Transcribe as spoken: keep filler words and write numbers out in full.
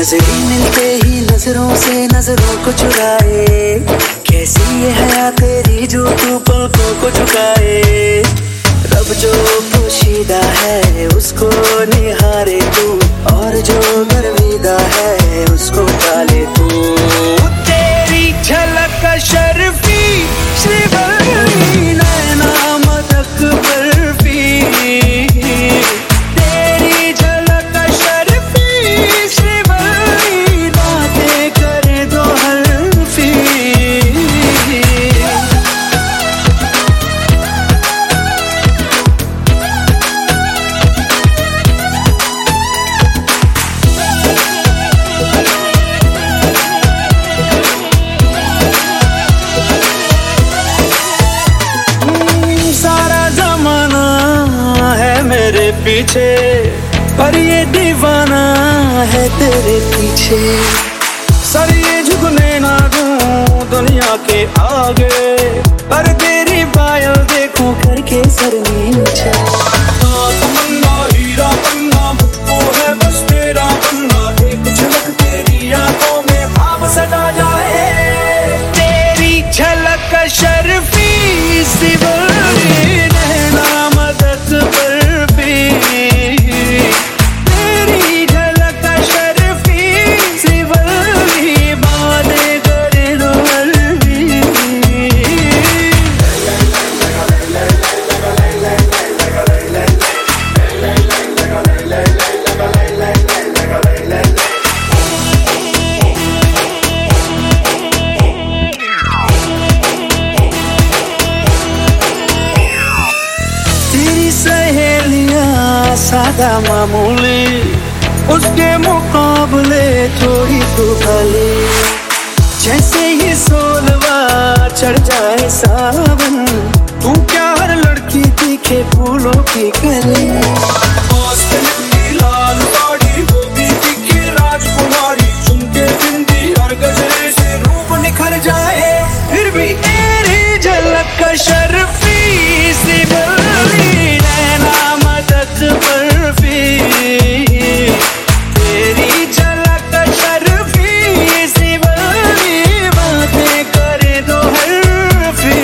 नजरें मिलते ही नजरों से नजरों को चुराए, कैसी ये हया तेरी जो तू पलकों को झुकाए। रब जो पोशीदा है उसको निहारे तू, और जो गर्विदा है उसको टाले तू। तेरी झलक शर्फी श्रीवल्ली नैना मदक बर्फी, तेरी झलक शर्फी श्रीवल्ली बातें करे दो हल्फी। पीछे पर ये दीवाना है तेरे पीछे, सर ये झुकने ना दूं दुनिया के आगे, पर तेरी पायल देखूं करके सर नीचे। तमन्ना हीरा बनना मुझको है बस तेरा बनना, एक झलक तेरी आंखों में भाव सदा जाए। तेरी झलक शर्फी सिवली नैना मदक बर्फी, तेरी झलक शर्फी सिवली बातें करे दो हल्फी। तेरी सहेलियां सादा मामूली, उसके मुकाबले थोड़ी तू भली। जैसे ही सोलवा चढ़ जाए सावन, तू क्या हर लड़की दिखे फूलों की कली। लाल साड़ी वो भी दिखे राजकुमारी, झुमके बिंदी हर गजरे से रूप निखर जाए। फिर भी तेरी झलक शर्फी सिवली नैना मदक बर्फी, तेरी झलक शर्फी सिवली बातें करे दो हल्फी।